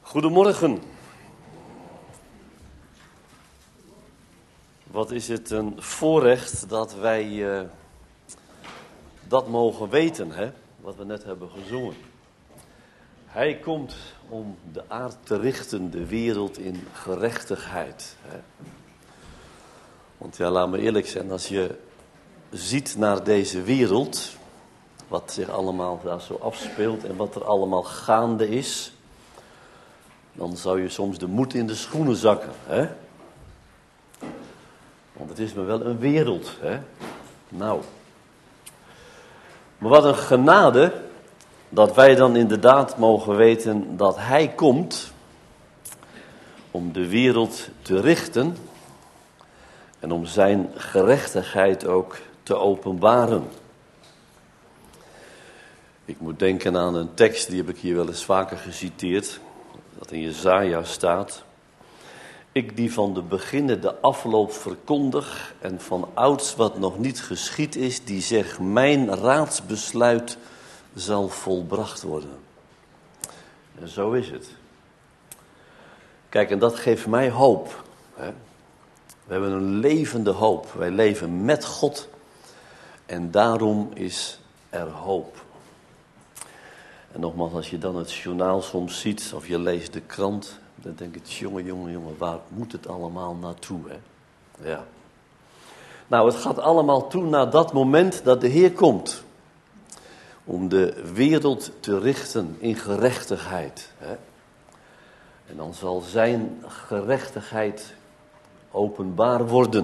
Goedemorgen. Wat is het een voorrecht dat wij dat mogen weten, hè? Wat we net hebben gezongen. Hij komt om de aard te richten, de wereld in gerechtigheid. Hè? Want ja, laat me eerlijk zijn, als je ziet naar deze wereld, wat zich allemaal daar zo afspeelt en wat er allemaal gaande is, dan zou je soms de moed in de schoenen zakken, hè? Want het is me wel een wereld, hè? Nou. Maar wat een genade dat wij dan inderdaad mogen weten dat Hij komt om de wereld te richten en om zijn gerechtigheid ook te openbaren. Ik moet denken aan een tekst, die heb ik hier wel eens vaker geciteerd, dat in Jesaja staat. Ik die van de beginnen de afloop verkondig en van ouds wat nog niet geschied is, die zegt mijn raadsbesluit zal volbracht worden. En zo is het. Kijk, en dat geeft mij hoop. Hè? We hebben een levende hoop. Wij leven met God en daarom is er hoop. En nogmaals, als je dan het journaal soms ziet of je leest de krant, dan denk ik, jongen, waar moet het allemaal naartoe, hè? Ja. Nou, het gaat allemaal toe naar dat moment dat de Heer komt. Om de wereld te richten in gerechtigheid, hè? En dan zal zijn gerechtigheid openbaar worden.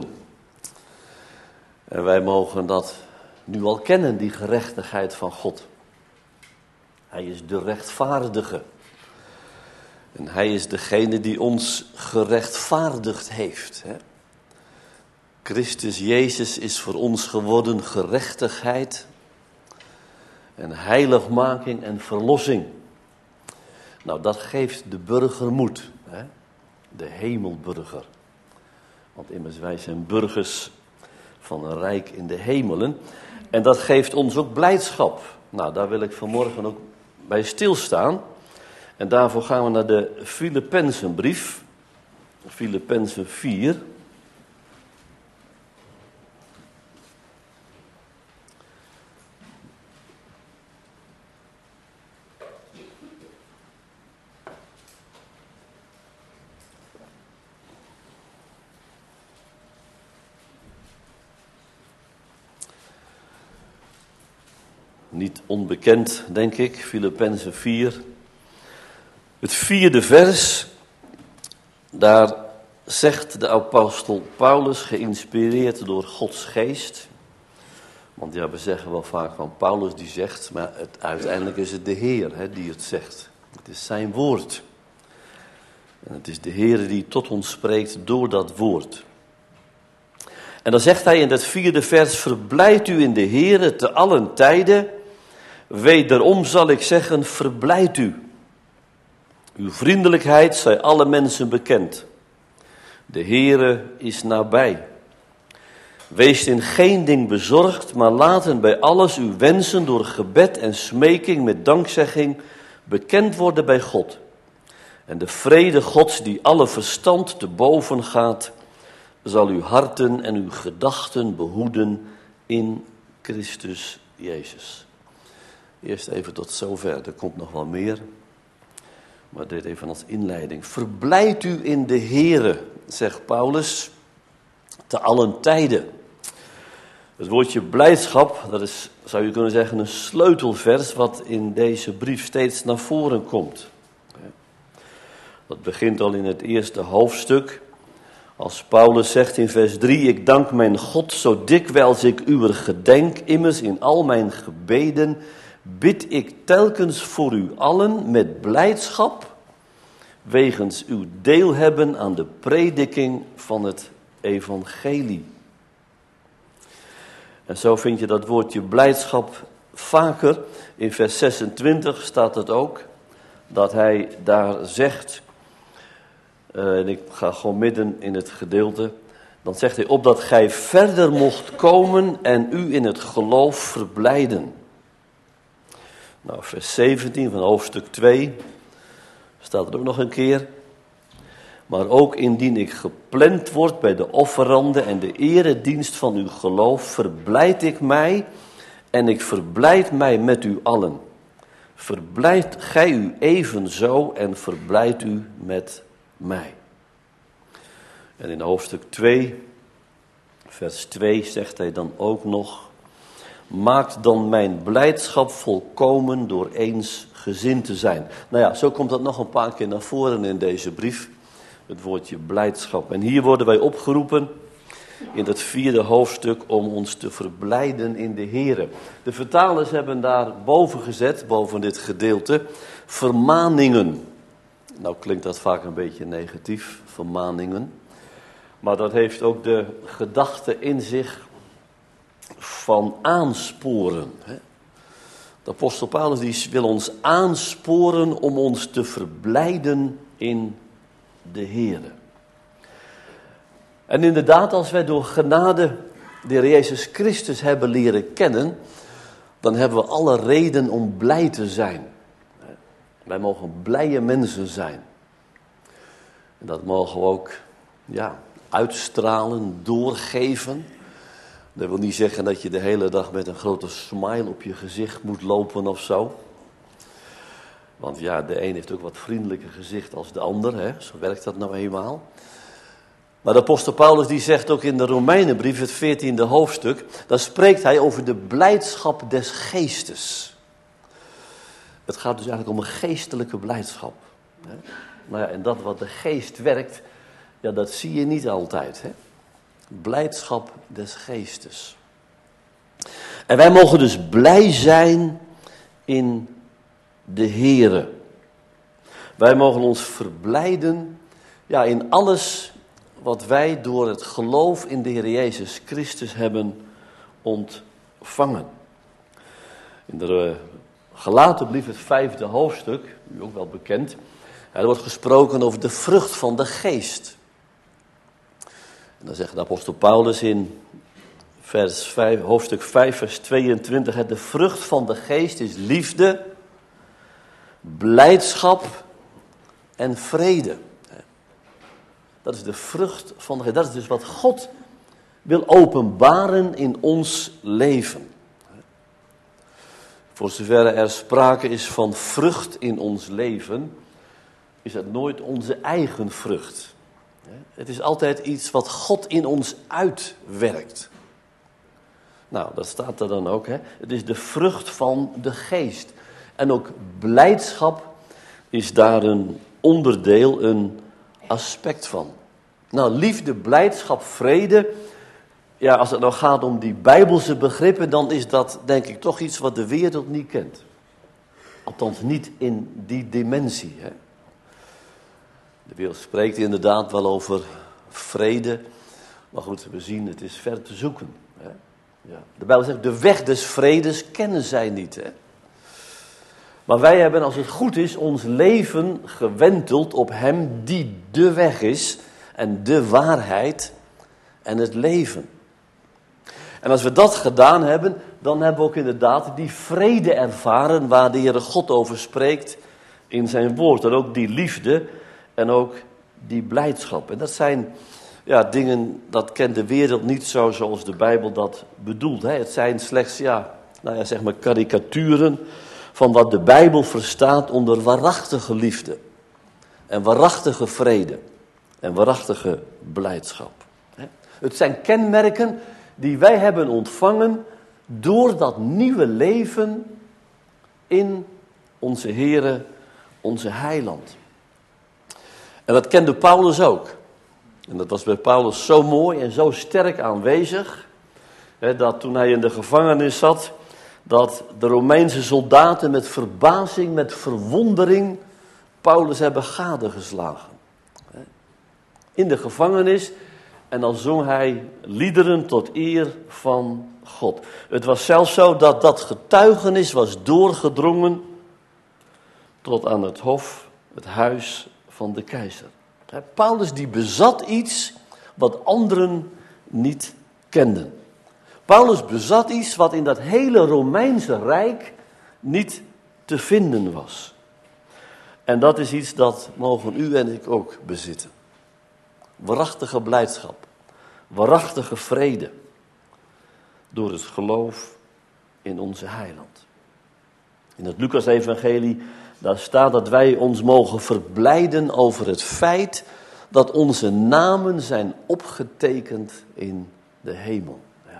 En wij mogen dat nu al kennen, die gerechtigheid van God. Hij is de rechtvaardige. En hij is degene die ons gerechtvaardigd heeft. Hè? Christus Jezus is voor ons geworden gerechtigheid en heiligmaking en verlossing. Nou, dat geeft de burger moed. Hè? De hemelburger. Want immers wij zijn burgers van een rijk in de hemelen. En dat geeft ons ook blijdschap. Nou, daar wil ik vanmorgen ook bij stilstaan. En daarvoor gaan we naar de Filippenzenbrief, Filippenzen 4. Niet onbekend, denk ik, Filippenzen 4. Het 4e vers, daar zegt de apostel Paulus, geïnspireerd door Gods geest. Want ja, we zeggen wel vaak van Paulus die zegt, maar uiteindelijk is het de Heer, hè, die het zegt. Het is zijn woord. En het is de Heer die tot ons spreekt door dat woord. En dan zegt hij in dat 4e vers, verblijd u in de Heer te allen tijden. Wederom zal ik zeggen, verblijd u. Uw vriendelijkheid zij alle mensen bekend. De Heere is nabij. Wees in geen ding bezorgd, maar laten bij alles uw wensen door gebed en smeking met dankzegging bekend worden bij God. En de vrede Gods die alle verstand te boven gaat, zal uw harten en uw gedachten behoeden in Christus Jezus. Eerst even tot zover, er komt nog wel meer. Maar dit even als inleiding. Verblijd u in de Heere, zegt Paulus, te allen tijden. Het woordje blijdschap, dat is, zou je kunnen zeggen, een sleutelvers wat in deze brief steeds naar voren komt. Dat begint al in het eerste hoofdstuk. Als Paulus zegt in vers 3, ik dank mijn God zo dikwijls ik uwer gedenk, immers in al mijn gebeden bid ik telkens voor u allen met blijdschap, wegens uw deel hebben aan de prediking van het evangelie. En zo vind je dat woordje blijdschap vaker. In vers 26 staat het ook, dat hij daar zegt, en ik ga gewoon midden in het gedeelte, dan zegt hij, opdat gij verder mocht komen en u in het geloof verblijden. Nou, vers 17 van hoofdstuk 2 staat er ook nog een keer. Maar ook indien ik gepland word bij de offeranden en de eredienst van uw geloof, verblijd ik mij en ik verblijd mij met u allen. Verblijd gij u evenzo en verblijd u met mij. En in hoofdstuk 2, vers 2 zegt hij dan ook nog: maakt dan mijn blijdschap volkomen door eensgezind te zijn. Nou ja, zo komt dat nog een paar keer naar voren in deze brief. Het woordje blijdschap. En hier worden wij opgeroepen in het 4e hoofdstuk om ons te verblijden in de Here. De vertalers hebben daar boven gezet, boven dit gedeelte, vermaningen. Nou klinkt dat vaak een beetje negatief, vermaningen. Maar dat heeft ook de gedachte in zich van aansporen. De apostel Paulus die wil ons aansporen om ons te verblijden in de Heere. En inderdaad, als wij door genade de Heer Jezus Christus hebben leren kennen, dan hebben we alle reden om blij te zijn. Wij mogen blije mensen zijn. En dat mogen we ook uitstralen, doorgeven. Dat wil niet zeggen dat je de hele dag met een grote smile op je gezicht moet lopen of zo. Want ja, de een heeft ook wat vriendelijker gezicht als de ander, hè? Zo werkt dat nou eenmaal. Maar de apostel Paulus die zegt ook in de Romeinenbrief, het 14e hoofdstuk, daar spreekt hij over de blijdschap des geestes. Het gaat dus eigenlijk om een geestelijke blijdschap. Hè? Nou ja, en dat wat de geest werkt, ja, dat zie je niet altijd, hè? Blijdschap des geestes. En wij mogen dus blij zijn in de Heere. Wij mogen ons verblijden in alles wat wij door het geloof in de Heer Jezus Christus hebben ontvangen. In de Galatenbrief, het 5e hoofdstuk, u ook wel bekend, er wordt gesproken over de vrucht van de geest. En dan zegt de apostel Paulus in hoofdstuk 5, vers 22, de vrucht van de geest is liefde, blijdschap en vrede. Dat is de vrucht van de geest. Dat is dus wat God wil openbaren in ons leven. Voor zover er sprake is van vrucht in ons leven, is het nooit onze eigen vrucht. Het is altijd iets wat God in ons uitwerkt. Nou, dat staat er dan ook. Het is de vrucht van de geest. En ook blijdschap is daar een onderdeel, een aspect van. Nou, liefde, blijdschap, vrede. Ja, als het nou gaat om die Bijbelse begrippen, dan is dat denk ik toch iets wat de wereld niet kent. Althans niet in die dimensie. Hè? De wereld spreekt inderdaad wel over vrede. Maar goed, we zien het is ver te zoeken. Hè? Ja. De Bijbel zegt, de weg des vredes kennen zij niet. Hè? Maar wij hebben, als het goed is, ons leven gewenteld op hem die de weg is en de waarheid en het leven. En als we dat gedaan hebben, dan hebben we ook inderdaad die vrede ervaren waar de Heere God over spreekt in zijn woord. En ook die liefde en ook die blijdschap. En dat zijn dingen, dat kent de wereld niet zo zoals de Bijbel dat bedoelt. Hè. Het zijn slechts, zeg maar karikaturen van wat de Bijbel verstaat onder waarachtige liefde. En waarachtige vrede. En waarachtige blijdschap. Het zijn kenmerken die wij hebben ontvangen door dat nieuwe leven in onze Heere, onze Heiland. En dat kende Paulus ook. En dat was bij Paulus zo mooi en zo sterk aanwezig, dat toen hij in de gevangenis zat, dat de Romeinse soldaten met verbazing, met verwondering, Paulus hebben gadegeslagen. In de gevangenis. En dan zong hij liederen tot eer van God. Het was zelfs zo dat dat getuigenis was doorgedrongen tot aan het hof, het huis van de keizer. Paulus die bezat iets wat anderen niet kenden. Paulus bezat iets wat in dat hele Romeinse Rijk niet te vinden was. En dat is iets dat mogen u en ik ook bezitten. Waarachtige blijdschap. Waarachtige vrede. Door het geloof in onze heiland. In het Lucas-evangelie, daar staat dat wij ons mogen verblijden over het feit dat onze namen zijn opgetekend in de hemel. Ja.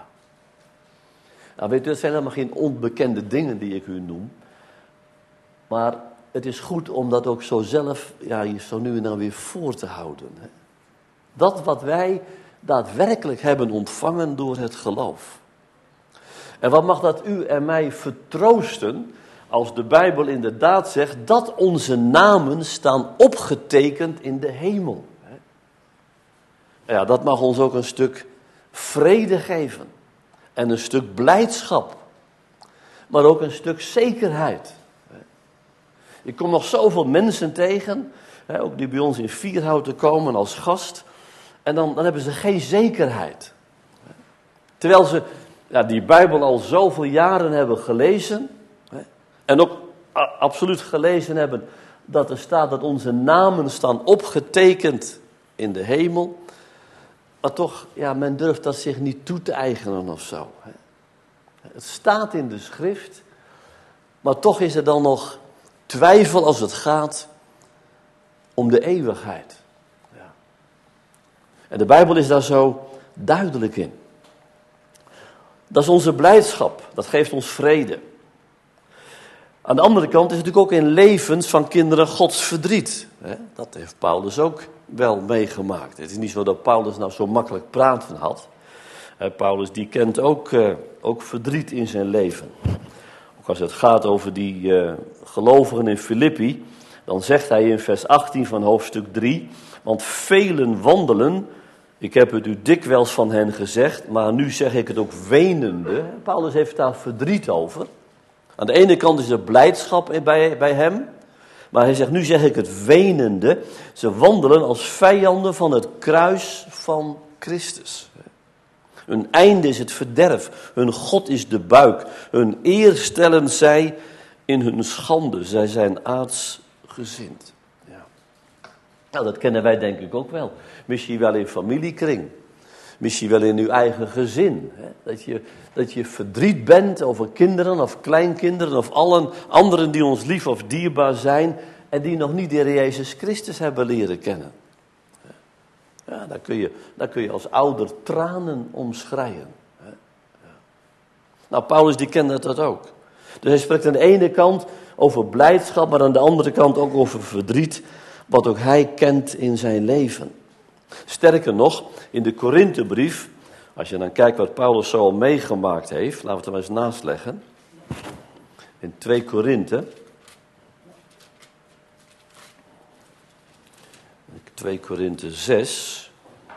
Nou, weet u, het zijn helemaal geen onbekende dingen die ik u noem. Maar het is goed om dat ook zo zelf, je zo nu en dan weer voor te houden. Hè. Dat wat wij daadwerkelijk hebben ontvangen door het geloof. En wat mag dat u en mij vertroosten als de Bijbel inderdaad zegt dat onze namen staan opgetekend in de hemel. Ja, dat mag ons ook een stuk vrede geven. En een stuk blijdschap. Maar ook een stuk zekerheid. Ik kom nog zoveel mensen tegen, ook die bij ons in Vierhouten komen als gast. En dan hebben ze geen zekerheid. Terwijl ze die Bijbel al zoveel jaren hebben gelezen. En ook absoluut gelezen hebben dat er staat dat onze namen staan opgetekend in de hemel. Maar toch, men durft dat zich niet toe te eigenen of zo. Het staat in de schrift, maar toch is er dan nog twijfel als het gaat om de eeuwigheid. Ja. En de Bijbel is daar zo duidelijk in. Dat is onze blijdschap, dat geeft ons vrede. Aan de andere kant is het natuurlijk ook in levens van kinderen Gods verdriet. Dat heeft Paulus ook wel meegemaakt. Het is niet zo dat Paulus nou zo makkelijk praten had. Paulus die kent ook verdriet in zijn leven. Ook als het gaat over die gelovigen in Filippi, dan zegt hij in vers 18 van hoofdstuk 3, want velen wandelen, ik heb het u dikwijls van hen gezegd, maar nu zeg ik het ook wenende. Paulus heeft daar verdriet over. Aan de ene kant is er blijdschap bij hem, maar hij zegt, nu zeg ik het wenende. Ze wandelen als vijanden van het kruis van Christus. Hun einde is het verderf, hun God is de buik. Hun eer stellen zij in hun schande, zij zijn aardsgezind. Ja. Nou, dat kennen wij denk ik ook wel. Misschien wel in familiekring. Misschien wel in uw eigen gezin. Hè? Dat je verdriet bent over kinderen of kleinkinderen of allen anderen die ons lief of dierbaar zijn en die nog niet de Heer Jezus Christus hebben leren kennen. Ja, daar kun je als ouder tranen om schreien. Ja. Nou, Paulus die kende dat ook. Dus hij spreekt aan de ene kant over blijdschap, maar aan de andere kant ook over verdriet, wat ook hij kent in zijn leven. Sterker nog, in de Korinthebrief, als je dan kijkt wat Paulus zo al meegemaakt heeft, laten we het er maar eens naast leggen. In 2 Korinthe. 2 Korinthe 6.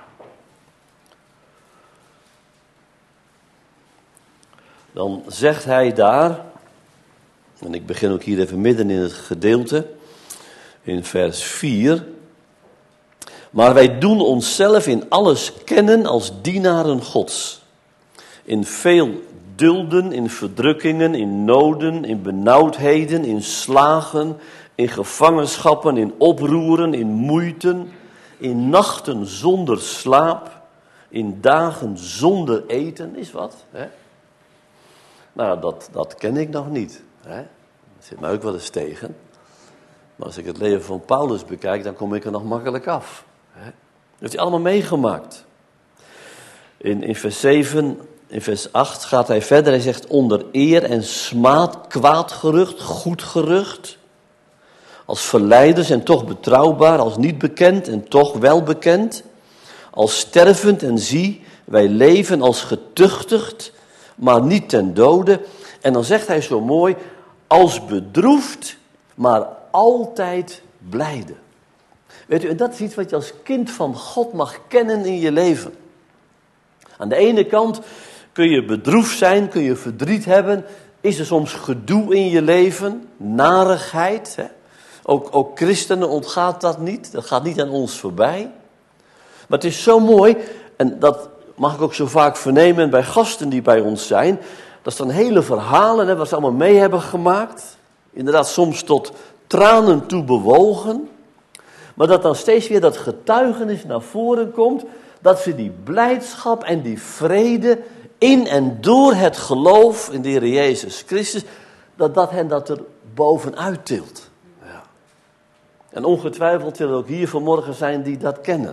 Dan zegt hij daar, en ik begin ook hier even midden in het gedeelte, in vers 4. Maar wij doen onszelf in alles kennen als dienaren Gods. In veel dulden, in verdrukkingen, in noden, in benauwdheden, in slagen, in gevangenschappen, in oproeren, in moeiten, in nachten zonder slaap, in dagen zonder eten, is wat. Hè? Nou, dat ken ik nog niet. Hè? Dat zit mij ook wel eens tegen. Maar als ik het leven van Paulus bekijk, dan kom ik er nog makkelijk af. Hè? Dat heeft hij allemaal meegemaakt. In vers 7, in vers 8 gaat hij verder. Hij zegt onder eer en smaad, kwaad gerucht, goed gerucht. Als verleiders en toch betrouwbaar, als niet bekend en toch wel bekend. Als stervend en zie, wij leven als getuchtigd, maar niet ten dode. En dan zegt hij zo mooi, als bedroefd, maar altijd blijde. Weet u, en dat is iets wat je als kind van God mag kennen in je leven. Aan de ene kant kun je bedroefd zijn, kun je verdriet hebben. Is er soms gedoe in je leven, narigheid. Hè? Ook christenen ontgaat dat niet. Dat gaat niet aan ons voorbij. Maar het is zo mooi, en dat mag ik ook zo vaak vernemen bij gasten die bij ons zijn. Dat zijn hele verhalen, hè, wat ze allemaal mee hebben gemaakt. Inderdaad, soms tot tranen toe bewogen, maar dat dan steeds weer dat getuigenis naar voren komt, dat ze die blijdschap en die vrede in en door het geloof in de Heer Jezus Christus, dat hen dat er bovenuit tilt. Ja. En ongetwijfeld zullen er ook hier vanmorgen zijn die dat kennen.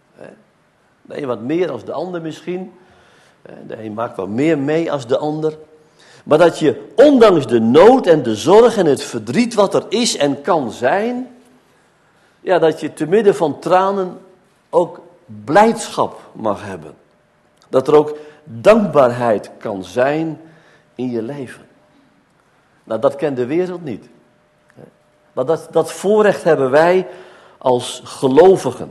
De een wat meer als de ander misschien. De een maakt wat meer mee als de ander. Maar dat je ondanks de nood en de zorg en het verdriet wat er is en kan zijn, ja, dat je te midden van tranen ook blijdschap mag hebben. Dat er ook dankbaarheid kan zijn in je leven. Nou, dat kent de wereld niet. Dat voorrecht hebben wij als gelovigen.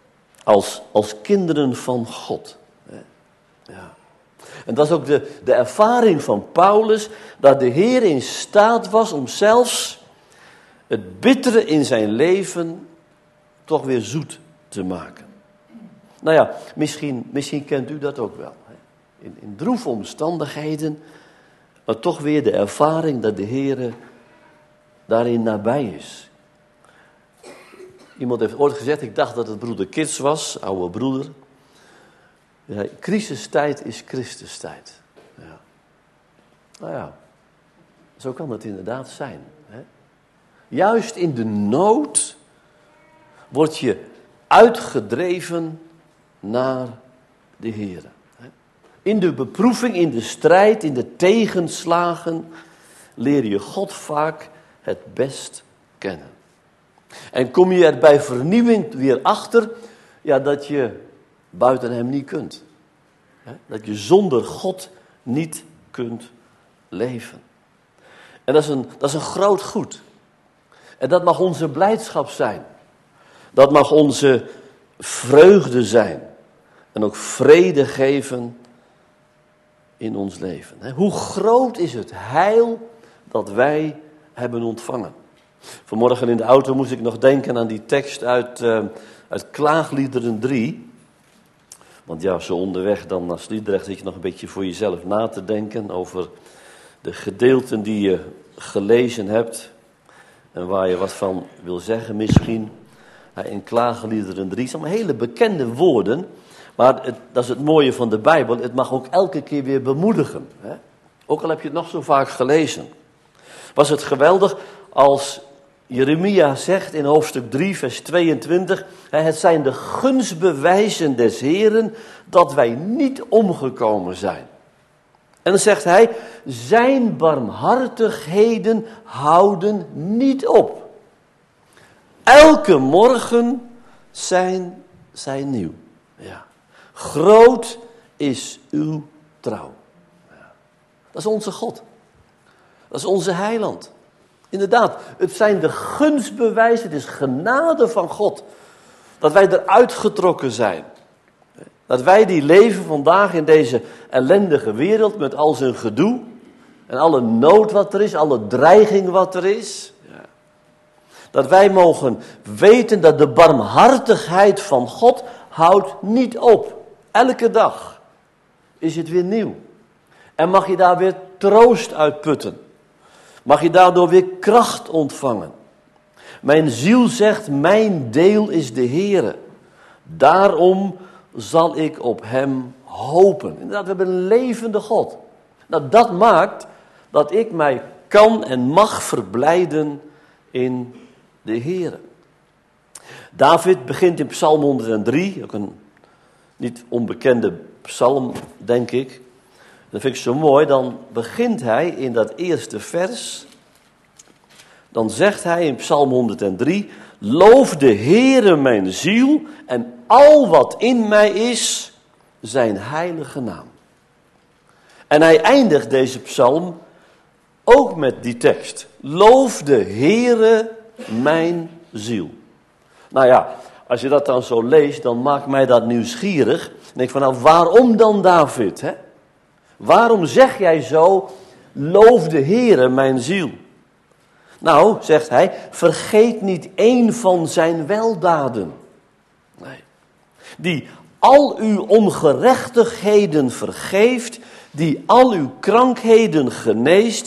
Als kinderen van God. Ja. En dat is ook de ervaring van Paulus, dat de Heer in staat was om zelfs het bittere in zijn leven toch weer zoet te maken. Nou ja, misschien kent u dat ook wel. In droeve omstandigheden, maar toch weer de ervaring dat de Heer daarin nabij is. Iemand heeft ooit gezegd, ik dacht dat het broeder Kits was, oude broeder. Ja, crisistijd is Christustijd. Ja. Nou ja, zo kan het inderdaad zijn. Hè? Juist in de nood word je uitgedreven naar de Heer. In de beproeving, in de strijd, in de tegenslagen leer je God vaak het best kennen. En kom je er bij vernieuwing weer achter, ja, dat je buiten hem niet kunt. Dat je zonder God niet kunt leven. En dat is een groot goed. En dat mag onze blijdschap zijn. Dat mag onze vreugde zijn. En ook vrede geven in ons leven. Hoe groot is het heil dat wij hebben ontvangen. Vanmorgen in de auto moest ik nog denken aan die tekst uit Klaagliederen 3. Want ja, zo onderweg dan naar Sliedrecht zit je nog een beetje voor jezelf na te denken over de gedeelten die je gelezen hebt. En waar je wat van wil zeggen misschien. In Klaagliederen 3 zijn hele bekende woorden. Maar dat is het mooie van de Bijbel. Het mag ook elke keer weer bemoedigen. Hè? Ook al heb je het nog zo vaak gelezen. Was het geweldig als Jeremia zegt in hoofdstuk 3 vers 22. Het zijn de gunstbewijzen des Heeren dat wij niet omgekomen zijn. En dan zegt hij, zijn barmhartigheden houden niet op. Elke morgen zijn zij nieuw. Ja. Groot is uw trouw. Ja. Dat is onze God. Dat is onze heiland. Inderdaad, het zijn de gunstbewijzen, het is genade van God. Dat wij eruit getrokken zijn. Dat wij die leven vandaag in deze ellendige wereld met al zijn gedoe. En alle nood wat er is, alle dreiging wat er is. Ja. Dat wij mogen weten dat de barmhartigheid van God houdt niet op. Elke dag is het weer nieuw. En mag je daar weer troost uit putten. Mag je daardoor weer kracht ontvangen. Mijn ziel zegt, mijn deel is de Heere. Daarom zal ik op hem hopen. Inderdaad, we hebben een levende God. Nou, dat maakt dat ik mij kan en mag verblijden in de Heere. David begint in Psalm 103, ook een niet onbekende psalm, denk ik. Dat vind ik zo mooi, dan begint hij in dat eerste vers. Dan zegt hij in Psalm 103, loof de Heere mijn ziel en al wat in mij is, zijn heilige naam. En hij eindigt deze psalm ook met die tekst. Loof de Heere mijn ziel. Nou ja, als je dat dan zo leest, dan maakt mij dat nieuwsgierig. En denk ik van, nou, waarom dan David, hè? Waarom zeg jij zo, loof de Heere mijn ziel? Nou, zegt hij, vergeet niet één van zijn weldaden. Nee. Die al uw ongerechtigheden vergeeft, die al uw krankheden geneest,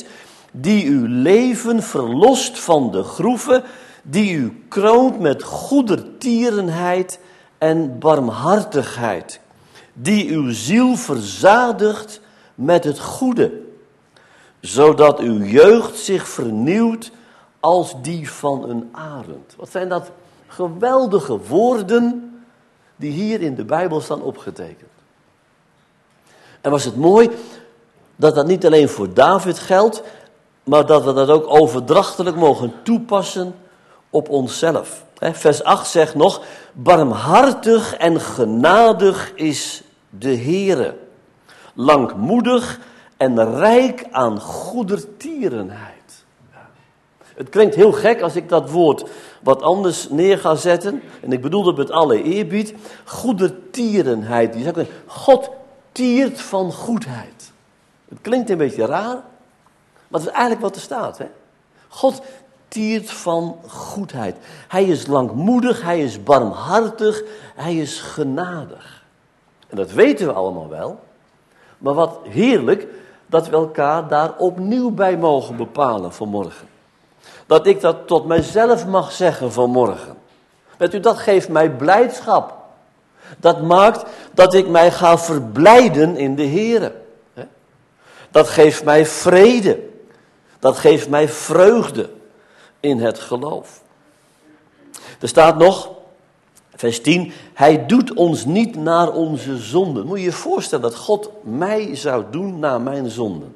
die uw leven verlost van de groeven, die u kroont met goedertierenheid en barmhartigheid, die uw ziel verzadigt met het goede, zodat uw jeugd zich vernieuwt als die van een arend. Wat zijn dat geweldige woorden die hier in de Bijbel staan opgetekend. En was het mooi dat dat niet alleen voor David geldt, maar dat we dat ook overdrachtelijk mogen toepassen op onszelf. Vers 8 zegt nog, barmhartig en genadig is de Heere, langmoedig en rijk aan goedertierenheid. Het klinkt heel gek als ik dat woord wat anders neer ga zetten, en ik bedoel dat met alle eerbied, goedertierenheid. Je zou kunnen, God tiert van goedheid. Het klinkt een beetje raar, maar het is eigenlijk wat er staat. Hè? God tiert van goedheid. Hij is langmoedig, hij is barmhartig, hij is genadig. En dat weten we allemaal wel. Maar wat heerlijk dat we elkaar daar opnieuw bij mogen bepalen vanmorgen. Dat ik dat tot mijzelf mag zeggen vanmorgen. Weet u, dat geeft mij blijdschap. Dat maakt dat ik mij ga verblijden in de Here. Dat geeft mij vrede. Dat geeft mij vreugde in het geloof. Er staat nog, vers 10, hij doet ons niet naar onze zonden. Moet je je voorstellen dat God mij zou doen naar mijn zonden.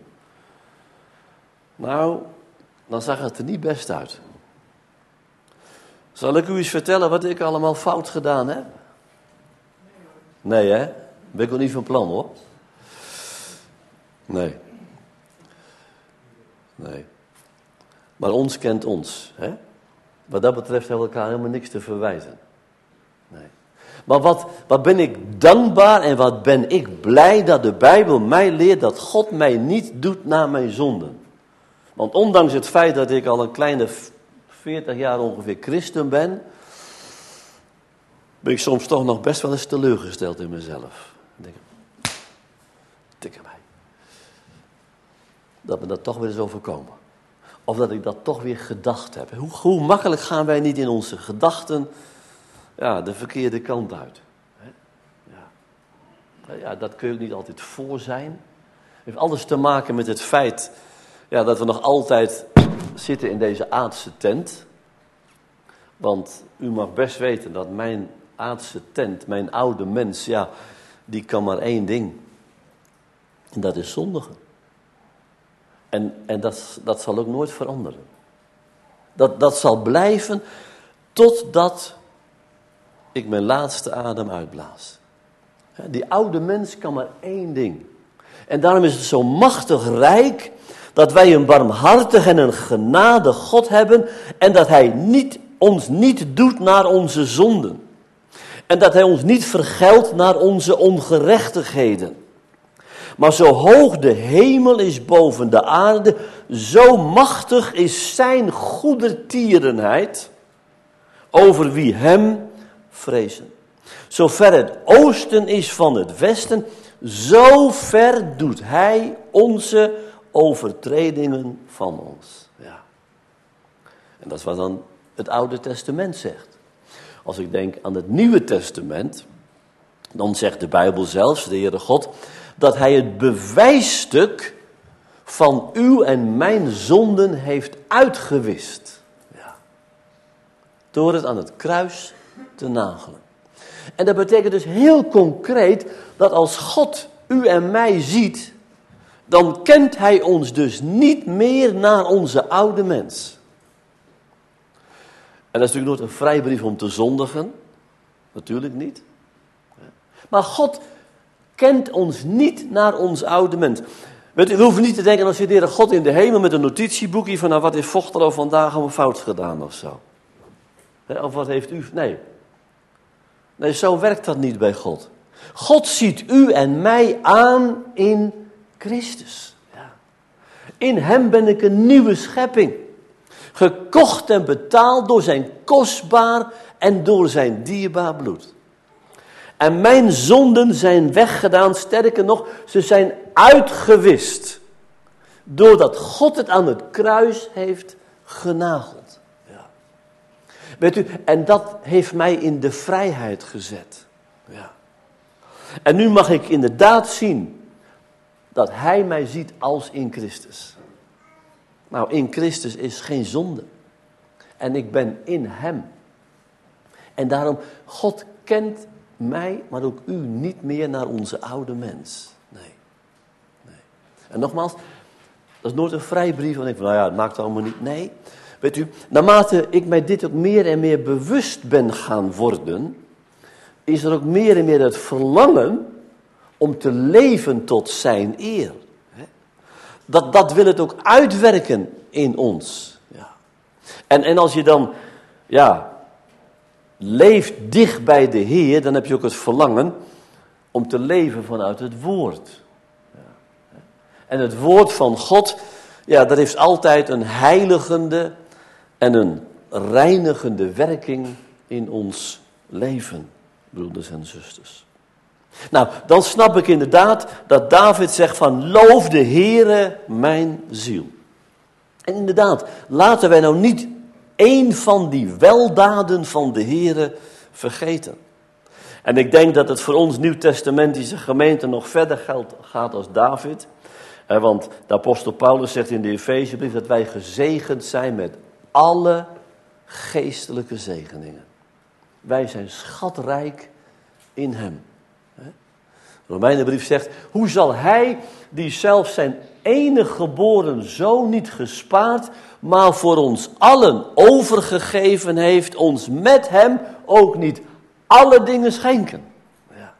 Nou, dan zag het er niet best uit. Zal ik u eens vertellen wat ik allemaal fout gedaan heb? Nee, hè? Ben ik ook niet van plan, hoor. Nee. Maar ons kent ons, hè? Wat dat betreft hebben we elkaar helemaal niks te verwijten. Nee. Maar wat ben ik dankbaar en wat ben ik blij dat de Bijbel mij leert dat God mij niet doet naar mijn zonden. Want ondanks het feit dat ik al een kleine 40 jaar ongeveer christen ben ik soms toch nog best wel eens teleurgesteld in mezelf. Dan denk ik, tik mij. Dat me dat toch weer is overkomen. Of dat ik dat toch weer gedacht heb. Hoe makkelijk gaan wij niet in onze gedachten de verkeerde kant uit. Ja, dat kun je ook niet altijd voor zijn. Het heeft alles te maken met het feit dat we nog altijd zitten in deze aardse tent. Want u mag best weten dat mijn aardse tent, mijn oude mens, die kan maar één ding. En dat is zondigen. En dat zal ook nooit veranderen. Dat zal blijven totdat ik mijn laatste adem uitblaas. Die oude mens kan maar één ding. En daarom is het zo machtig rijk dat wij een barmhartig en een genadig God hebben en dat hij ons niet doet naar onze zonden. En dat hij ons niet vergeldt naar onze ongerechtigheden. Maar zo hoog de hemel is boven de aarde, zo machtig is zijn goedertierenheid over wie hem vrezen. Zo ver het oosten is van het westen, zo ver doet hij onze overtredingen van ons. Ja. En dat is wat dan het Oude Testament zegt. Als ik denk aan het Nieuwe Testament, dan zegt de Bijbel zelfs, de Heere God, dat hij het bewijsstuk van uw en mijn zonden heeft uitgewist. Ja. Door het aan het kruis te nagelen. En dat betekent dus heel concreet dat als God u en mij ziet, dan kent hij ons dus niet meer naar onze oude mens. En dat is natuurlijk nooit een vrijbrief om te zondigen. Natuurlijk niet. Maar God kent ons niet naar ons oude mens. Weet u, we hoeven niet te denken, dan zit de Heere God in de hemel met een notitieboekje van, wat heeft Vochtelo vandaag allemaal fout gedaan of zo. Of wat heeft u, Nee, zo werkt dat niet bij God. God ziet u en mij aan in Christus. Ja. In hem ben ik een nieuwe schepping. Gekocht en betaald door zijn kostbaar en door zijn dierbaar bloed. En mijn zonden zijn weggedaan, sterker nog, ze zijn uitgewist. Doordat God het aan het kruis heeft genageld. Ja. Weet u, en dat heeft mij in de vrijheid gezet. Ja. En nu mag ik inderdaad zien dat hij mij ziet als in Christus. Nou, in Christus is geen zonde. En ik ben in hem. En daarom, God kent mij, maar ook u niet meer naar onze oude mens. Nee. En nogmaals, dat is nooit een vrijbrief. Want ik van, nou ja, het maakt allemaal niet. Nee, weet u, naarmate ik mij dit ook meer en meer bewust ben gaan worden, is er ook meer en meer het verlangen om te leven tot zijn eer. Dat wil het ook uitwerken in ons. Ja. En als je dan, leeft dicht bij de Heer, dan heb je ook het verlangen om te leven vanuit het woord. Ja. En het woord van God, dat heeft altijd een heiligende en een reinigende werking in ons leven, broeders en zusters. Nou, dan snap ik inderdaad dat David zegt van, loof de Heere mijn ziel. En inderdaad, laten wij nou niet één van die weldaden van de Heere vergeten. En ik denk dat het voor ons nieuwtestamentische gemeente nog verder gaat als David. Want de apostel Paulus zegt in de Efezebrief dat wij gezegend zijn met alle geestelijke zegeningen. Wij zijn schatrijk in hem. De Romeinenbrief zegt, hoe zal hij die zelf zijn enige geboren zoon niet gespaard, maar voor ons allen overgegeven heeft, ons met hem ook niet alle dingen schenken. Ja.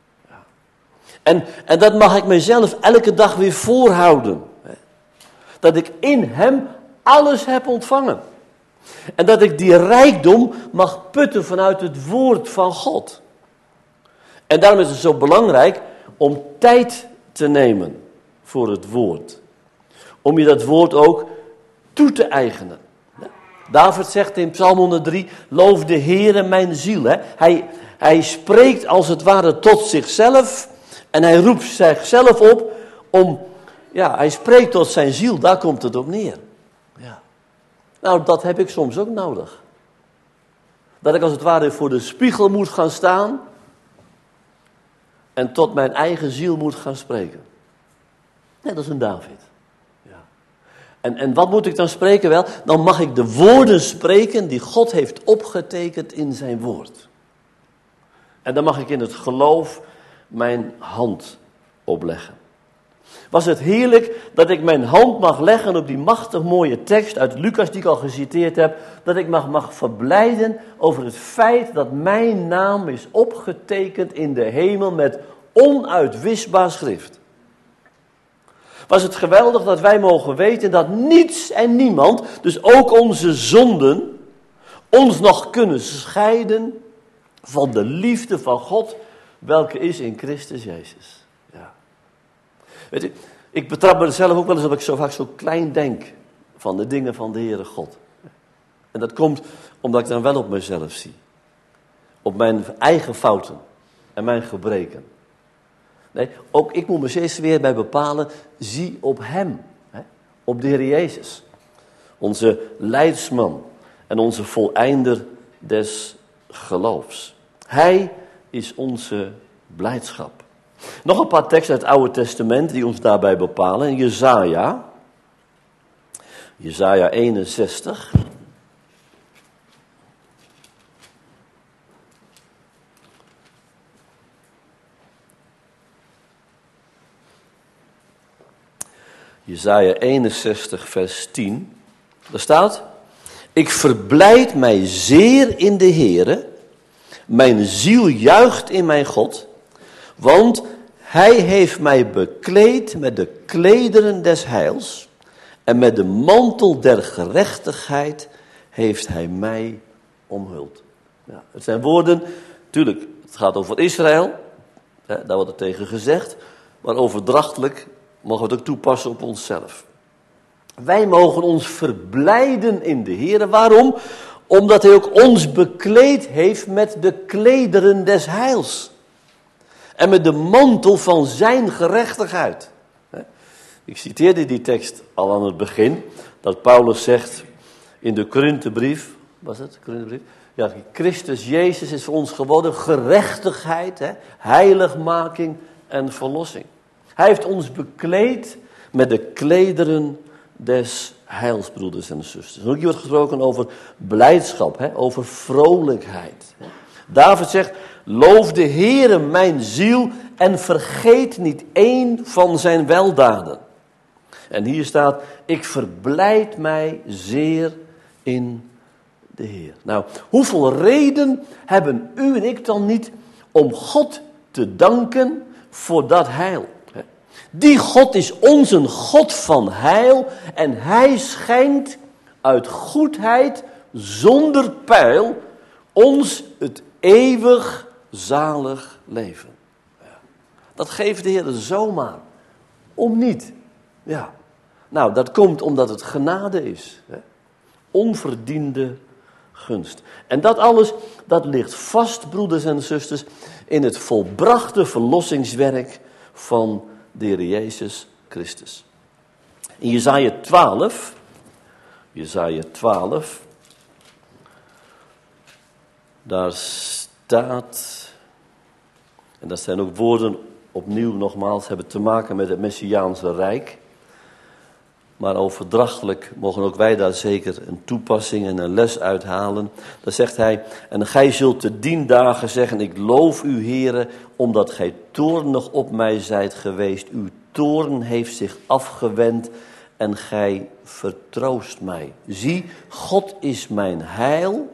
En dat mag ik mezelf elke dag weer voorhouden. Dat ik in hem alles heb ontvangen. En dat ik die rijkdom mag putten vanuit het woord van God. En daarom is het zo belangrijk om tijd te nemen voor het woord. Om je dat woord ook toe te eigenen. David zegt in Psalm 103, loof de Heere mijn ziel. Hij spreekt als het ware tot zichzelf en hij roept zichzelf op om, hij spreekt tot zijn ziel, daar komt het op neer. Ja. Nou, dat heb ik soms ook nodig. Dat ik als het ware voor de spiegel moet gaan staan en tot mijn eigen ziel moet gaan spreken. Net als een David. Ja. En wat moet ik dan spreken? Wel, dan mag ik de woorden spreken die God heeft opgetekend in zijn woord. En dan mag ik in het geloof mijn hand opleggen. Was het heerlijk dat ik mijn hand mag leggen op die machtig mooie tekst uit Lucas die ik al geciteerd heb. Dat ik mag verblijden over het feit dat mijn naam is opgetekend in de hemel met onuitwisbaar schrift. Was het geweldig dat wij mogen weten dat niets en niemand, dus ook onze zonden, ons nog kunnen scheiden van de liefde van God, welke is in Christus Jezus. Ja. Weet u, ik betrap me zelf ook wel eens dat ik zo vaak zo klein denk van de dingen van de Heere God. En dat komt omdat ik dan wel op mezelf zie. Op mijn eigen fouten en mijn gebreken. Nee, ook ik moet me steeds weer bij bepalen, zie op hem. Op de Heer Jezus. Onze leidsman en onze voleinder des geloofs. Hij is onze blijdschap. Nog een paar teksten uit het Oude Testament die ons daarbij bepalen. In Jesaja 61. Jesaja 61 vers 10. Daar staat: ik verblijd mij zeer in de Heere. Mijn ziel juicht in mijn God. Want hij heeft mij bekleed met de klederen des heils. En met de mantel der gerechtigheid heeft hij mij omhuld. Ja, het zijn woorden, natuurlijk, het gaat over Israël. Daar wordt het tegen gezegd. Maar overdrachtelijk mogen we het ook toepassen op onszelf. Wij mogen ons verblijden in de Heere. Waarom? Omdat hij ook ons bekleed heeft met de klederen des heils. En met de mantel van zijn gerechtigheid. Ik citeerde die tekst al aan het begin, dat Paulus zegt in de Korinthebrief, was het, Korinthebrief? Ja, Christus Jezus is voor ons geworden gerechtigheid, heiligmaking en verlossing. Hij heeft ons bekleed met de klederen des heils, broeders en zusters. Ook hier wordt gesproken over blijdschap, over vrolijkheid. David zegt, loof de Heere mijn ziel en vergeet niet één van zijn weldaden. En hier staat, ik verblijd mij zeer in de Heer. Nou, hoeveel reden hebben u en ik dan niet om God te danken voor dat heil? Die God is ons een God van heil en hij schijnt uit goedheid zonder peil ons het eeuwig zalig leven. Dat geeft de Heer zomaar, om niet. Ja. Nou, dat komt omdat het genade is. Onverdiende gunst. En dat alles, dat ligt vast, broeders en zusters, in het volbrachte verlossingswerk van de Heer Jezus Christus. In Jesaja 12, daar staat, en dat zijn ook woorden opnieuw nogmaals, hebben te maken met het Messiaanse Rijk. Maar overdrachtelijk mogen ook wij daar zeker een toepassing en een les uithalen. Dan zegt hij, en gij zult te dien dagen zeggen, ik loof u, Heere, omdat gij toornig op mij zijt geweest. Uw toorn heeft zich afgewend en gij vertroost mij. Zie, God is mijn heil.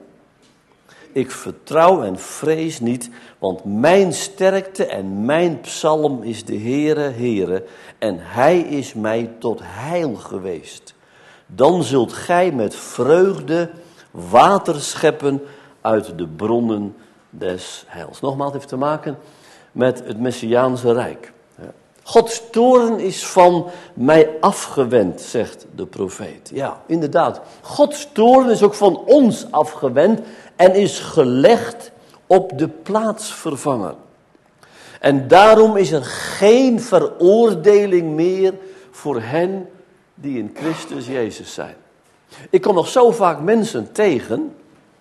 Ik vertrouw en vrees niet, want mijn sterkte en mijn psalm is de Heere, Heere, en hij is mij tot heil geweest. Dan zult gij met vreugde water scheppen uit de bronnen des heils. Nogmaals, het heeft te maken met het Messiaanse Rijk. Gods toorn is van mij afgewend, zegt de profeet. Ja, inderdaad. Gods toorn is ook van ons afgewend en is gelegd op de plaatsvervanger. En daarom is er geen veroordeling meer voor hen die in Christus Jezus zijn. Ik kom nog zo vaak mensen tegen,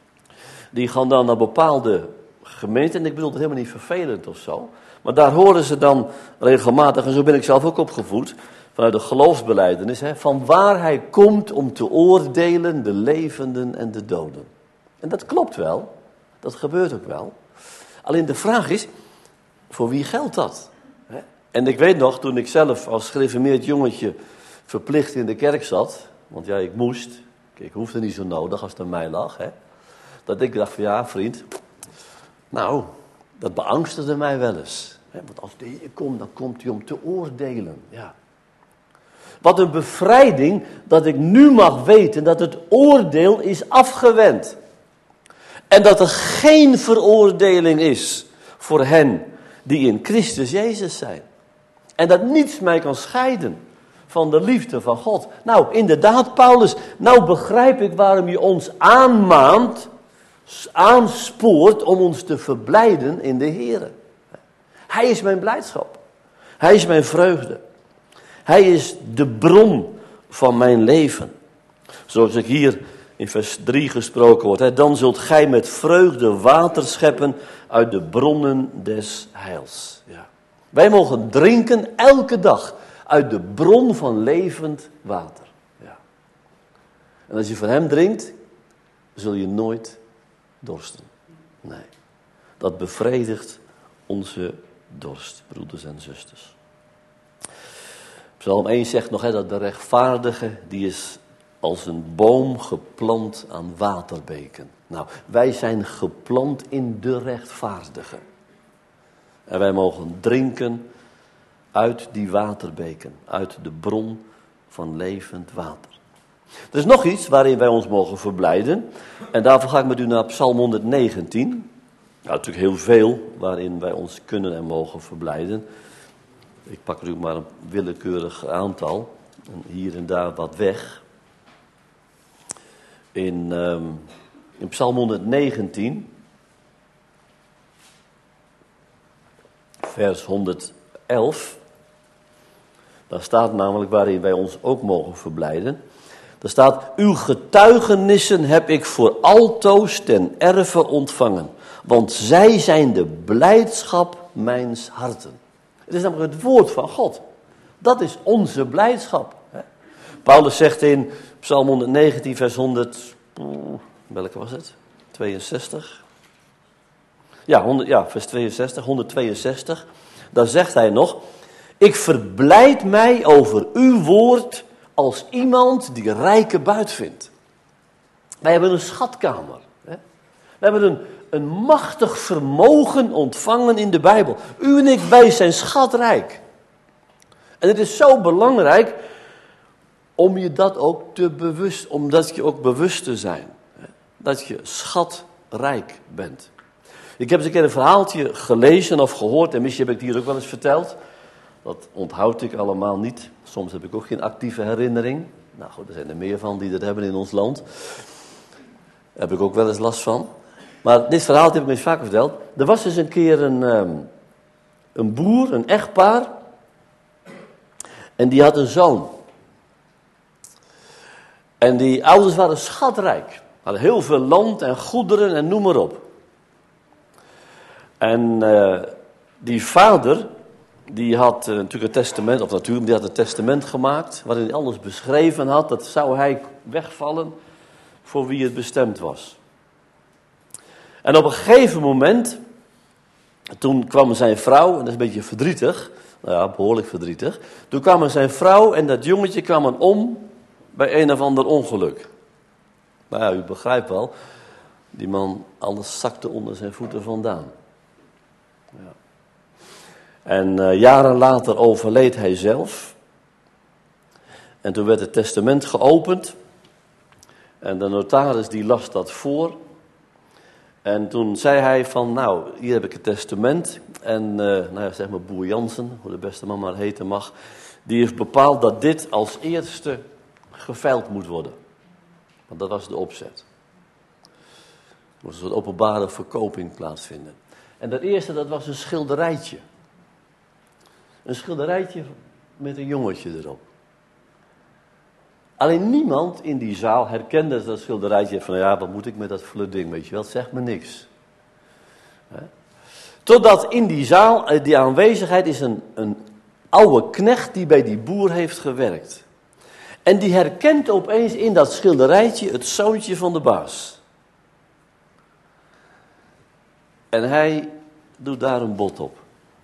die gaan dan naar bepaalde gemeenten, en ik bedoel het helemaal niet vervelend of zo, maar daar horen ze dan regelmatig, en zo ben ik zelf ook opgevoed, vanuit de geloofsbelijdenis, van waar hij komt om te oordelen de levenden en de doden. En dat klopt wel, dat gebeurt ook wel. Alleen de vraag is, voor wie geldt dat? En ik weet nog, toen ik zelf als gereformeerd jongetje verplicht in de kerk zat, want ja, ik moest, ik hoefde niet zo nodig als het aan mij lag, dat ik dacht van ja, vriend, nou, dat beangstigde mij wel eens. Want als de Heer komt, dan komt hij om te oordelen. Ja. Wat een bevrijding dat ik nu mag weten dat het oordeel is afgewend. En dat er geen veroordeling is voor hen die in Christus Jezus zijn. En dat niets mij kan scheiden van de liefde van God. Nou, inderdaad, Paulus, nou begrijp ik waarom je ons aanmaant, aanspoort om ons te verblijden in de Heer. Hij is mijn blijdschap. Hij is mijn vreugde. Hij is de bron van mijn leven. Zoals ik hier in vers 3 gesproken wordt. Dan zult gij met vreugde water scheppen uit de bronnen des heils. Ja. Wij mogen drinken elke dag uit de bron van levend water. Ja. En als je van hem drinkt, zul je nooit dorsten. Nee. Dat bevredigt onze dorst, broeders en zusters. Psalm 1 zegt nog dat de rechtvaardige, die is als een boom geplant aan waterbeken. Nou, wij zijn geplant in de rechtvaardige. En wij mogen drinken uit die waterbeken, uit de bron van levend water. Er is nog iets waarin wij ons mogen verblijden. En daarvoor ga ik met u naar Psalm 119. Ja, natuurlijk heel veel waarin wij ons kunnen en mogen verblijden. Ik pak natuurlijk maar een willekeurig aantal. En hier en daar wat weg. In Psalm 119, vers 111, Daar staat namelijk waarin wij ons ook mogen verblijden. Daar staat, uw getuigenissen heb ik voor altoos ten erve ontvangen. Want zij zijn de blijdschap mijns harten. Het is namelijk het woord van God. Dat is onze blijdschap. Paulus zegt in Psalm 119 vers 100, welke was het? 62? Ja, vers 62, 162. Daar zegt hij nog, ik verblijd mij over uw woord als iemand die rijke buit vindt. Wij hebben een schatkamer. Hè? We hebben een machtig vermogen ontvangen in de Bijbel. U en ik, wij zijn schatrijk. En het is zo belangrijk om je dat ook omdat je ook bewust te zijn. Hè? Dat je schatrijk bent. Ik heb eens een keer een verhaaltje gelezen of gehoord, en misschien heb ik het hier ook wel eens verteld. Dat onthoud ik allemaal niet. Soms heb ik ook geen actieve herinnering. Nou goed, er zijn er meer van die dat hebben in ons land. Daar heb ik ook wel eens last van. Maar dit verhaal heb ik me eens vaker verteld. Er was eens een keer een boer, een echtpaar. En die had een zoon. En die ouders waren schatrijk. Hadden heel veel land en goederen en noem maar op. En die vader, die had natuurlijk een testament, die had een testament gemaakt, waarin hij alles beschreven had, dat zou hij wegvallen voor wie het bestemd was. En op een gegeven moment, toen kwam zijn vrouw, en dat is een beetje verdrietig, nou ja, behoorlijk verdrietig, toen kwam zijn vrouw en dat jongetje kwamen om bij een of ander ongeluk. Nou ja, u begrijpt wel, die man, alles zakte onder zijn voeten vandaan. Ja. En jaren later overleed hij zelf. En toen werd het testament geopend. En de notaris die las dat voor. En toen zei hij van, nou, hier heb ik het testament. En zeg maar boer Jansen, hoe de beste man maar heten mag. Die heeft bepaald dat dit als eerste geveild moet worden. Want dat was de opzet. Er moest een soort openbare verkoping plaatsvinden. En dat eerste, dat was een schilderijtje. Een schilderijtje met een jongetje erop. Alleen niemand in die zaal herkende dat schilderijtje van, ja, wat moet ik met dat ding, weet je wel, het zegt me niks. Totdat in die zaal, die aanwezigheid is een oude knecht die bij die boer heeft gewerkt. En die herkent opeens in dat schilderijtje het zoontje van de baas. En hij doet daar een bod op.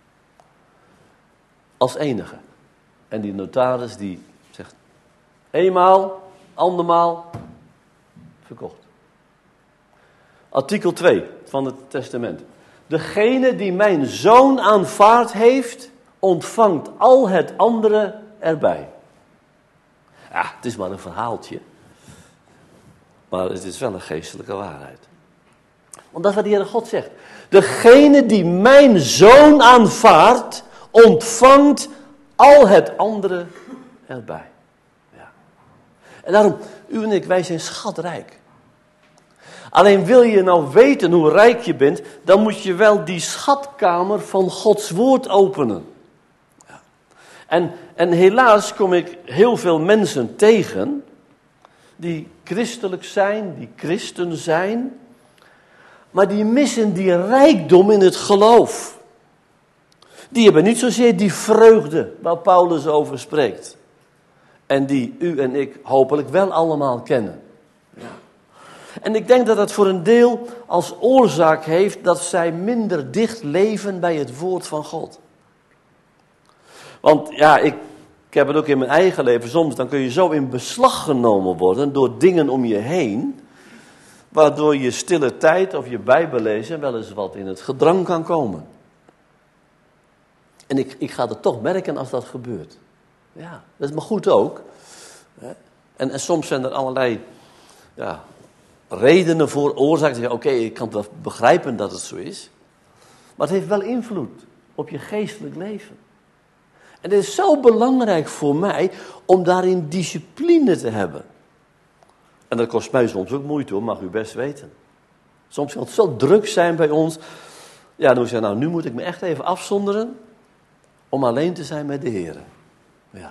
Als enige. En die notaris die zegt, eenmaal, andermaal, verkocht. Artikel 2 van het testament. Degene die mijn zoon aanvaard heeft, ontvangt al het andere erbij. Ja, het is maar een verhaaltje. Maar het is wel een geestelijke waarheid. Want dat is wat de Heere God zegt. Degene die mijn zoon aanvaardt, ontvangt al het andere erbij. Ja. En daarom, u en ik, wij zijn schatrijk. Alleen wil je nou weten hoe rijk je bent, dan moet je wel die schatkamer van Gods woord openen. Ja. En helaas kom ik heel veel mensen tegen die christelijk zijn, die christen zijn, maar die missen die rijkdom in het geloof. Die hebben niet zozeer die vreugde waar Paulus over spreekt. En die u en ik hopelijk wel allemaal kennen. Ja. En ik denk dat dat voor een deel als oorzaak heeft dat zij minder dicht leven bij het woord van God. Want ja, ik heb het ook in mijn eigen leven. Soms dan kun je zo in beslag genomen worden door dingen om je heen, waardoor je stille tijd of je bijbellezen wel eens wat in het gedrang kan komen. En ik ga het toch merken als dat gebeurt. Ja, dat is maar goed ook. En soms zijn er allerlei redenen voor, oorzaken. Oké, ik kan wel begrijpen dat het zo is. Maar het heeft wel invloed op je geestelijk leven. En het is zo belangrijk voor mij om daarin discipline te hebben. En dat kost mij soms ook moeite hoor, mag u best weten. Soms kan het zo druk zijn bij ons. Ja, dan moet ik zeggen, nou nu moet ik me echt even afzonderen om alleen te zijn met de Heer. Ja.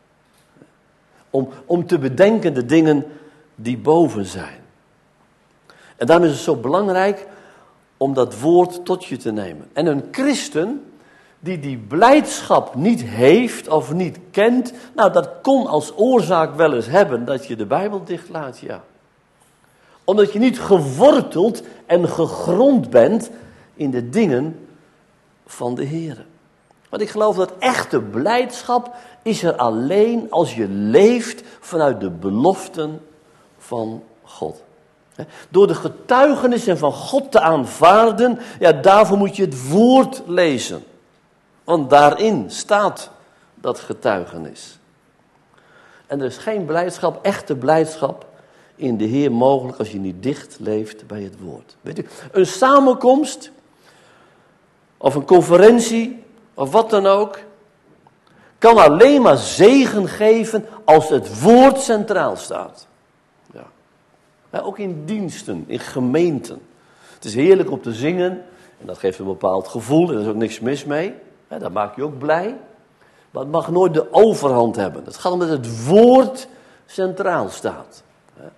Om te bedenken de dingen die boven zijn. En daarom is het zo belangrijk om dat woord tot je te nemen. En een christen die blijdschap niet heeft of niet kent, nou dat kon als oorzaak wel eens hebben dat je de Bijbel dichtlaat, ja. Omdat je niet geworteld en gegrond bent in de dingen van de Heer. Want ik geloof dat echte blijdschap is er alleen als je leeft vanuit de beloften van God. Door de getuigenissen van God te aanvaarden, ja, daarvoor moet je het woord lezen. Want daarin staat dat getuigenis. En er is geen blijdschap, echte blijdschap in de Heer mogelijk als je niet dicht leeft bij het woord. Weet u, een samenkomst of een conferentie of wat dan ook kan alleen maar zegen geven als het woord centraal staat. Ja. Ja, ook in diensten, in gemeenten. Het is heerlijk om te zingen en dat geeft een bepaald gevoel en er is ook niks mis mee. Ja, dat maakt je ook blij. Maar het mag nooit de overhand hebben. Het gaat om dat het woord centraal staat. Ja.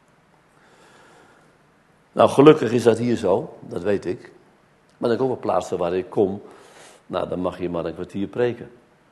Nou, gelukkig is dat hier zo, dat weet ik. Maar dan ook op plaatsen waar ik kom, nou, dan mag je maar een kwartier preken.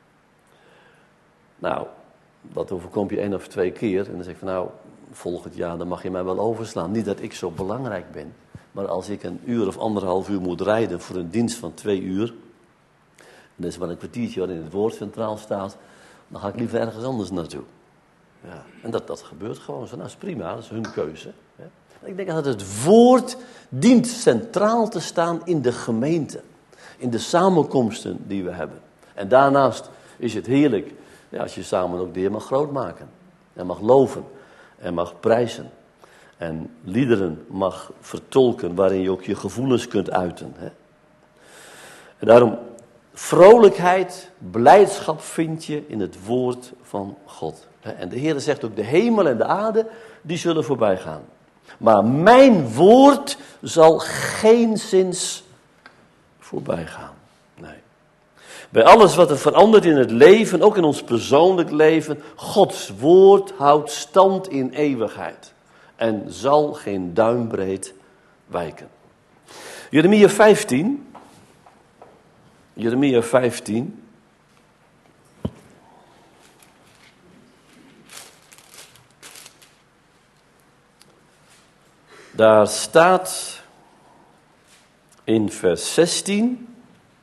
Nou, dat overkomt je 1 of 2 keer. En dan zeg ik van nou, volgend jaar dan mag je mij wel overslaan. Niet dat ik zo belangrijk ben. Maar als ik 1 uur of 1,5 uur moet rijden voor een dienst van 2 uur. En dat is maar een kwartiertje waarin het woord centraal staat. Dan ga ik liever ergens anders naartoe. Ja, en dat gebeurt gewoon zo. Nou, is prima, dat is hun keuze. Ja. Ik denk dat het woord dient centraal te staan in de gemeente. In de samenkomsten die we hebben. En daarnaast is het heerlijk, ja, als je samen ook de Heer mag groot maken. En mag loven. En mag prijzen. En liederen mag vertolken waarin je ook je gevoelens kunt uiten. Hè. En daarom, vrolijkheid, blijdschap vind je in het woord van God. En de Heer zegt ook, de hemel en de aarde, die zullen voorbij gaan. Maar mijn woord zal geenszins voorbij gaan. Nee. Bij alles wat er verandert in het leven, ook in ons persoonlijk leven, Gods woord houdt stand in eeuwigheid. En zal geen duimbreed wijken. Jeremia 15. Jeremia 15. Daar staat in vers 16.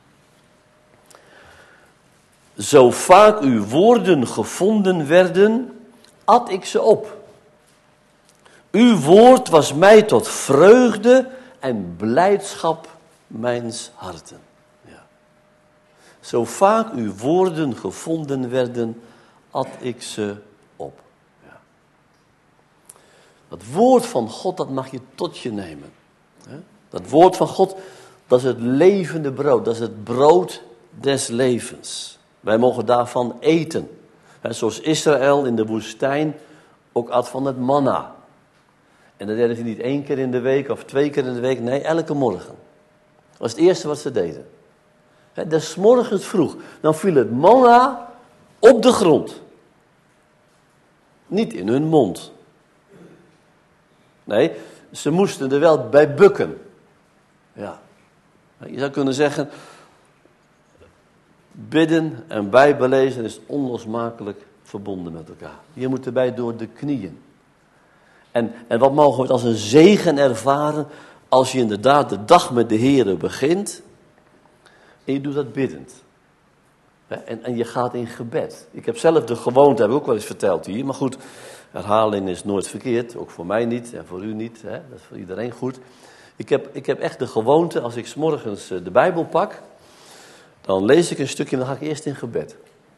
Zo vaak uw woorden gevonden werden, at ik ze op. Uw woord was mij tot vreugde en blijdschap mijns harten. Ja. Zo vaak uw woorden gevonden werden, at ik ze op. Ja. Dat woord van God, dat mag je tot je nemen. Dat woord van God, dat is het levende brood. Dat is het brood des levens. Wij mogen daarvan eten. Zoals Israël in de woestijn ook at van het manna. En dat deden ze niet 1 keer in de week of 2 keer in de week. Nee, elke morgen. Dat was het eerste wat ze deden. Des morgens vroeg. Dan viel het manna op de grond. Niet in hun mond. Nee, ze moesten er wel bij bukken. Ja. Je zou kunnen zeggen, bidden en bijbellezen is onlosmakelijk verbonden met elkaar. Je moet erbij door de knieën. En wat mogen we het als een zegen ervaren als je inderdaad de dag met de Heere begint en je doet dat biddend. En je gaat in gebed. Ik heb zelf de gewoonte, heb ik ook wel eens verteld hier, maar goed, herhaling is nooit verkeerd, ook voor mij niet en voor u niet, hè? Dat is voor iedereen goed. Ik heb echt de gewoonte, als ik 's morgens de Bijbel pak, dan lees ik een stukje en dan ga ik eerst in gebed.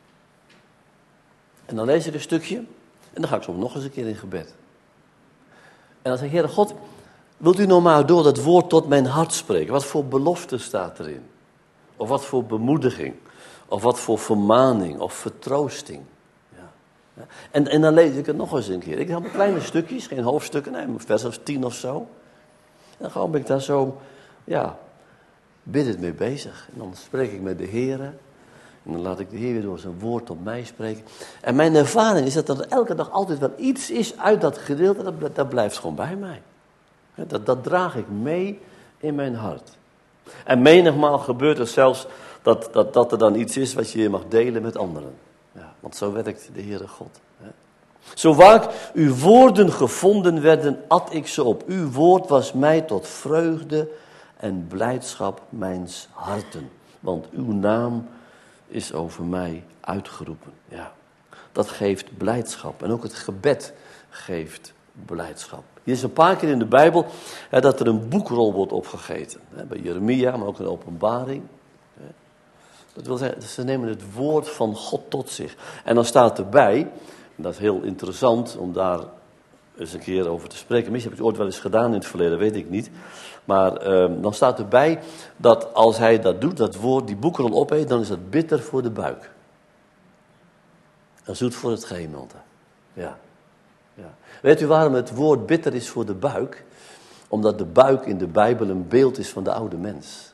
En dan lees ik een stukje en dan ga ik soms nog eens een keer in gebed. En dan zeg ik, Heere God, wilt u nou maar door dat woord tot mijn hart spreken? Wat voor belofte staat erin? Of wat voor bemoediging? Of wat voor vermaning? Of vertroosting? Ja. En dan lees ik het nog eens een keer. Ik heb kleine stukjes, geen hoofdstukken, nee, een vers of 10 of zo. En dan gewoon ben ik daar zo, ja, biddend mee bezig. En dan spreek ik met de Heere. En dan laat ik de Heer weer door zijn woord tot mij spreken. En mijn ervaring is dat er elke dag altijd wel iets is uit dat gedeelte, dat blijft gewoon bij mij. Dat draag ik mee in mijn hart. En menigmaal gebeurt het zelfs dat er dan iets is wat je mag delen met anderen. Ja, want zo werkt de Heere God. Zo vaak uw woorden gevonden werden, at ik ze op. Uw woord was mij tot vreugde en blijdschap mijns harten. Want uw naam is over mij uitgeroepen. Ja, dat geeft blijdschap. En ook het gebed geeft blijdschap. Hier is een paar keer in de Bijbel dat er een boekrol wordt opgegeten. Bij Jeremia, maar ook in de Openbaring. Dat wil zeggen, ze nemen het woord van God tot zich. En dan staat erbij, en dat is heel interessant om daar eens een keer over te spreken. Misschien heb ik het ooit wel eens gedaan in het verleden, weet ik niet. Maar dan staat erbij dat als hij dat doet, dat woord, die boekrol opeet, dan is dat bitter voor de buik. En zoet voor het gehemelte. Ja. Ja. Weet u waarom het woord bitter is voor de buik? Omdat de buik in de Bijbel een beeld is van de oude mens.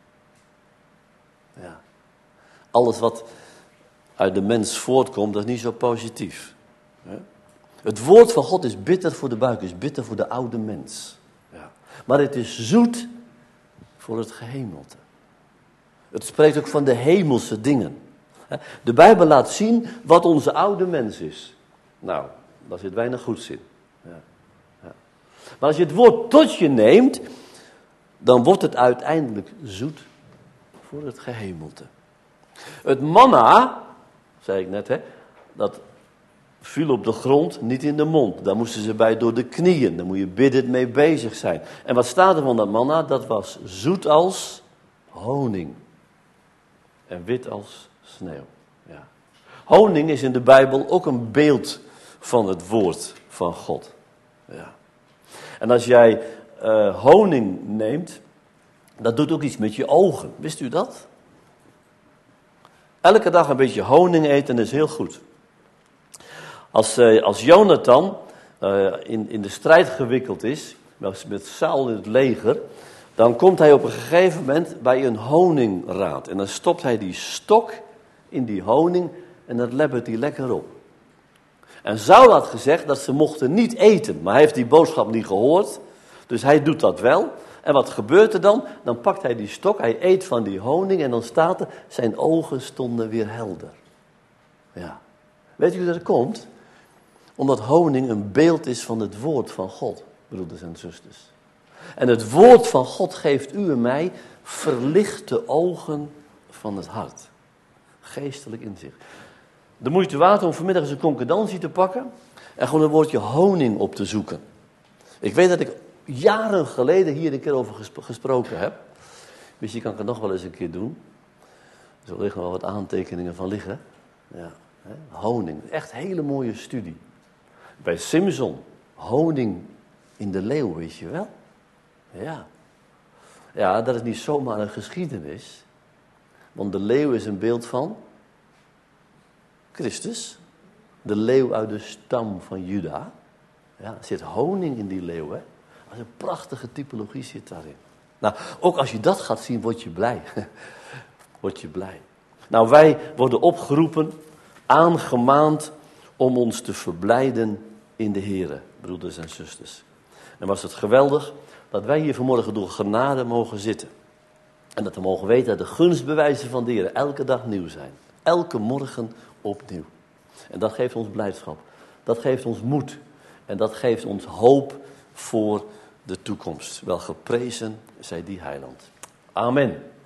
Ja. Alles wat uit de mens voortkomt, dat is niet zo positief. Ja. Het woord van God is bitter voor de buik, is bitter voor de oude mens. Ja. Maar het is zoet voor het gehemelte. Het spreekt ook van de hemelse dingen. De Bijbel laat zien wat onze oude mens is. Nou, daar zit weinig goeds in. Ja. Ja. Maar als je het woord tot je neemt, dan wordt het uiteindelijk zoet voor het gehemelte. Het manna, zei ik net, dat viel op de grond, niet in de mond. Daar moesten ze bij door de knieën. Daar moet je biddend mee bezig zijn. En wat staat er van dat manna? Dat was zoet als honing. En wit als sneeuw. Ja. Honing is in de Bijbel ook een beeld van het woord van God. Ja. En als jij honing neemt, dat doet ook iets met je ogen. Wist u dat? Elke dag een beetje honing eten is heel goed. Als Jonathan in de strijd gewikkeld is, met Saul in het leger, dan komt hij op een gegeven moment bij een honingraad. En dan stopt hij die stok in die honing en dat lebbert hij lekker op. En Saul had gezegd dat ze mochten niet eten, maar hij heeft die boodschap niet gehoord. Dus hij doet dat wel. En wat gebeurt er dan? Dan pakt hij die stok, hij eet van die honing en dan staat er, zijn ogen stonden weer helder. Ja. Weet u hoe dat komt? Omdat honing een beeld is van het woord van God, broeders en zusters. En het woord van God geeft u en mij verlichte ogen van het hart. Geestelijk inzicht. De moeite waard om vanmiddag eens een concordantie te pakken en gewoon een woordje honing op te zoeken. Ik weet dat ik jaren geleden hier een keer over gesproken heb. Misschien kan ik het nog wel eens een keer doen. Er liggen wel wat aantekeningen van liggen. Ja, honing, echt een hele mooie studie. Bij Simson, honing in de leeuw, weet je wel? Ja. Ja, dat is niet zomaar een geschiedenis. Want de leeuw is een beeld van Christus. De leeuw uit de stam van Juda. Ja, er zit honing in die leeuw, hè. Dat is een prachtige typologie zit daarin. Nou, ook als je dat gaat zien, word je blij. Word je blij. Nou, wij worden opgeroepen, aangemaand om ons te verblijden in de Here, broeders en zusters. En was het geweldig dat wij hier vanmorgen door genade mogen zitten. En dat we mogen weten dat de gunstbewijzen van de Here elke dag nieuw zijn. Elke morgen opnieuw. En dat geeft ons blijdschap. Dat geeft ons moed. En dat geeft ons hoop voor de toekomst. Wel geprezen zij die heiland. Amen.